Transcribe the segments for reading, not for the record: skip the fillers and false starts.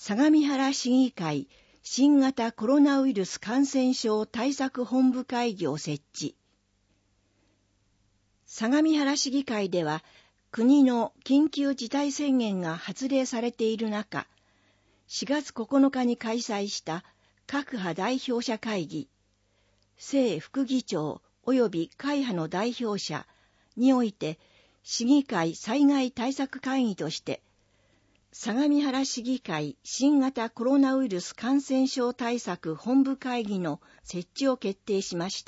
相模原市議会新型コロナウイルス感染症対策本部会議を設置。相模原市議会では、国の緊急事態宣言が発令されている中、4月9日に開催した各派代表者会議、正副議長及び会派の代表者において、市議会災害対策会議として、相模原市議会新型コロナウイルス感染症対策本部会議の設置を決定しました。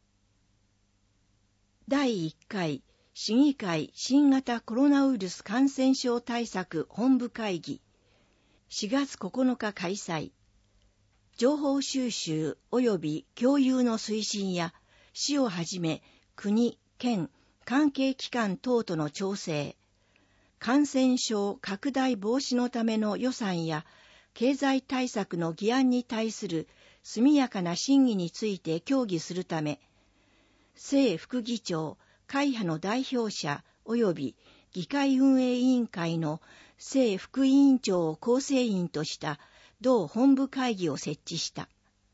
第1回市議会新型コロナウイルス感染症対策本部会議、4月9日開催。情報収集及び共有の推進や、市をはじめ国、県、関係機関等との調整、感染症拡大防止のための予算や経済対策の議案に対する速やかな審議について協議するため、正副議長、会派の代表者及び議会運営委員会の正副委員長を構成員とした同本部会議を設置した。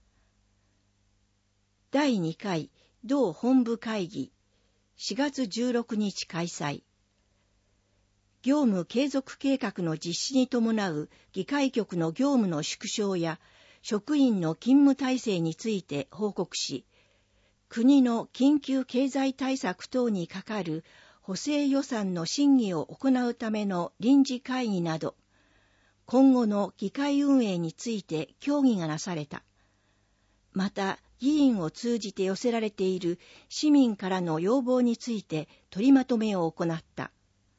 第2回同本部会議、4月16日開催。業務継続計画の実施に伴う議会局の業務の縮小や職員の勤務体制について報告し、国の緊急経済対策等にかかる補正予算の審議を行うための臨時会議など、今後の議会運営について協議がなされた。また、議員を通じて寄せられている市民からの要望について取りまとめを行った。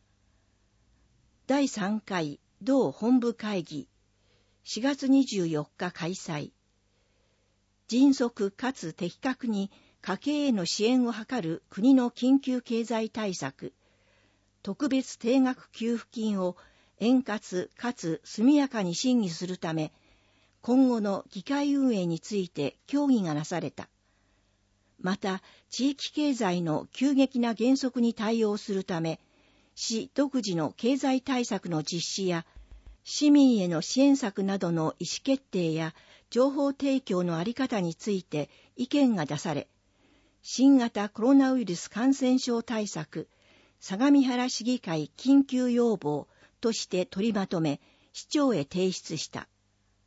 第3回同本部会議、4月24日開催。迅速かつ的確に家計への支援を図る国の緊急経済対策、特別定額給付金を円滑かつ速やかに審議するため、今後の議会運営について協議がなされた。また、地域経済の急激な減速に対応するため、市独自の経済対策の実施や、市民への支援策などの意思決定や情報提供のあり方について意見が出され、新型コロナウイルス感染症対策、相模原市議会緊急要望として取りまとめ、市長へ提出した。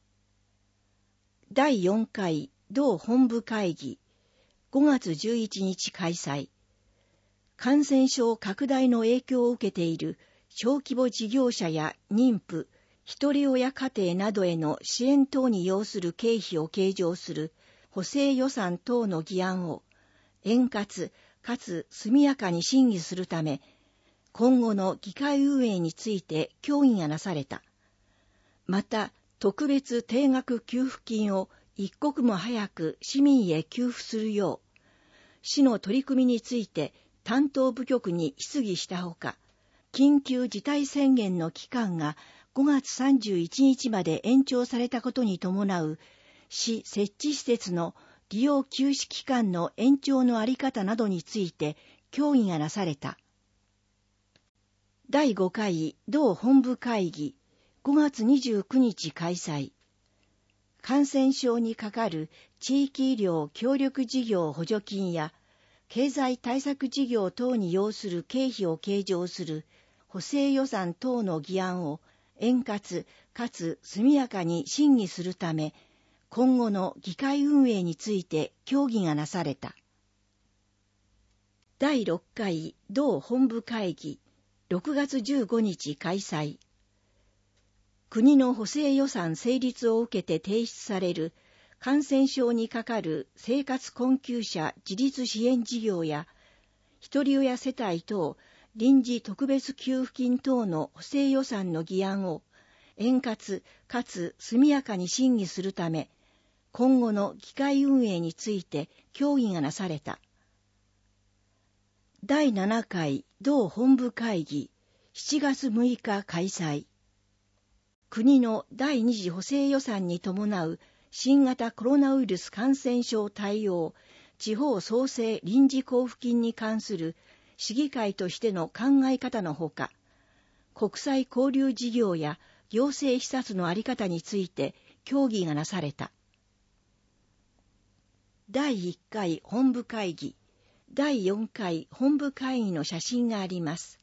第4回同本部会議、5月11日開催。感染症拡大の影響を受けている小規模事業者や妊婦、一人親家庭などへの支援等に要する経費を計上する補正予算等の議案を円滑かつ速やかに審議するため、今後の議会運営について協議がなされた。また、特別定額給付金を一刻も早く市民へ給付するよう、市の取り組みについて担当部局に質疑したほか、緊急事態宣言の期間が5月31日まで延長されたことに伴う市設置施設の利用休止期間の延長のあり方などについて協議がなされた。第5回同本部会議、5月29日開催。感染症にかかる地域医療協力事業補助金や経済対策事業等に要する経費を計上する補正予算等の議案を円滑かつ速やかに審議するため、今後の議会運営について協議がなされた。第6回同本部会議、6月15日開催。国の補正予算成立を受けて提出される感染症にかかる生活困窮者自立支援事業や、一人親世帯等臨時特別給付金等の補正予算の議案を円滑かつ速やかに審議するため、今後の議会運営について協議がなされた。第7回同本部会議、7月6日開催。国の第2次補正予算に伴う新型コロナウイルス感染症対応地方創生臨時交付金に関する市議会としての考え方のほか、国際交流事業や行政視察のあり方について協議がなされた。第1回本部会議、第4回本部会議の写真があります。